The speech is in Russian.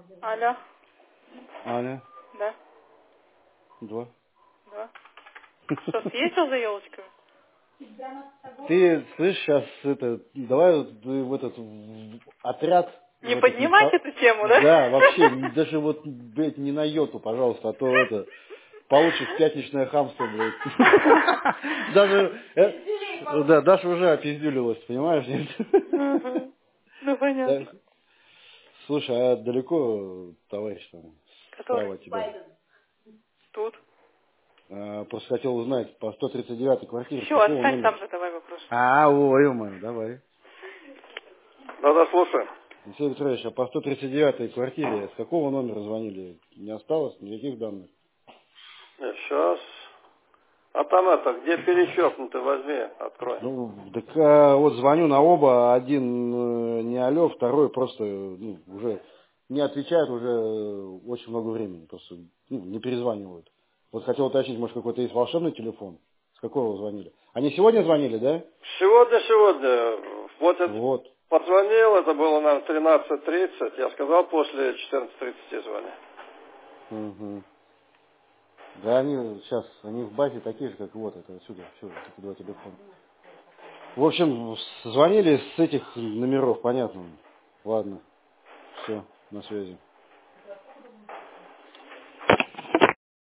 Алло. Аня, Да. да. Да. Что, съездил за елочками? Ты слышишь, сейчас давай в этот отряд, Не в этот, поднимать эту тему, да? да, вообще, даже вот, блядь, не на йоту, пожалуйста, а то получишь пятничное хамство, блядь. Даже, да, Даша уже опиздюлилась, понимаешь? Мгм. Ну, Да. понятно. Слушай, а далеко товарищ там Который? справа от тебя? Тут. Просто хотел узнать по 139-й квартире, с Все, какого отстань, номера? сам задавай вопрос. Ой, ё-моё, давай. Да, слушаю. Алексей Петрович, а по 139-й квартире с какого номера звонили? Не осталось никаких данных? Сейчас. А там где перечеркнуто, возьми, открой. Ну, так вот звоню на оба, один не алло, второй просто уже не отвечает уже очень много времени, просто не перезванивают. Вот хотел уточнить, может какой-то есть волшебный телефон? С какого звонили? Они сегодня звонили, да? Сегодня. Вот это Вот. позвонил, это было, наверное, 13:30. Я сказал, после 14:30 звони. Угу. Да, они сейчас, они в базе такие же, как вот, это отсюда, эти два телефона. В общем, звонили с этих номеров, понятно. Ладно, все, на связи.